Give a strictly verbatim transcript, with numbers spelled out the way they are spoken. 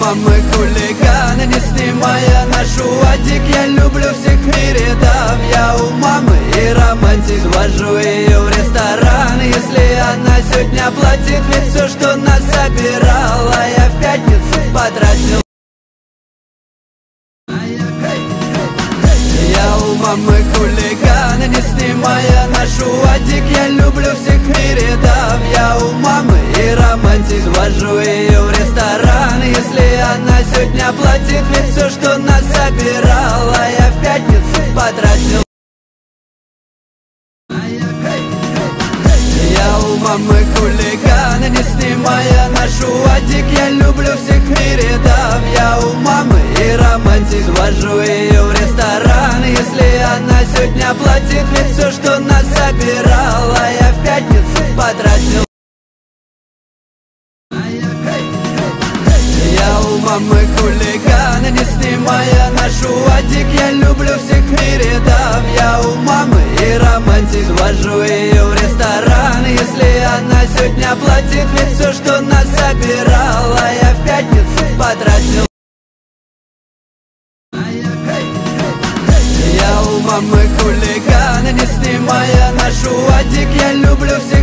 мамы хулиганы, не снимая ношу одик. Я люблю всех в мире дам, я у мамы и романтик. Свожу ее в ресторан, если она сегодня платит. Ведь все, что нас собирала, я в пятницу потратил. Я у мамы хулиганы, не снимая ношу одик. Я люблю всех в мире дам, я у мамы и романтик. Свожу ее в ресторан, если она сегодня платит. Ведь все, что нас собирала, я в пятницу потратил. Я у мамы хулиганы, не снимая ношу одик. Я люблю всех в мире дам, я у мамы и романтик. Свожу ее в ресторан, если она сегодня платит. Ведь все, что нас собирала, я в пятницу потратил. Я у мамы хулиганы, не снимая ношу одик. Я люблю всех в мире дам, я у мамы и романтик. Свожу ее в ресторан, если она сегодня платит. Ведь все, что нас собирала, я в пятницу потратил. Я у мамы хулиганы, не снимая ношу одик. Я люблю всех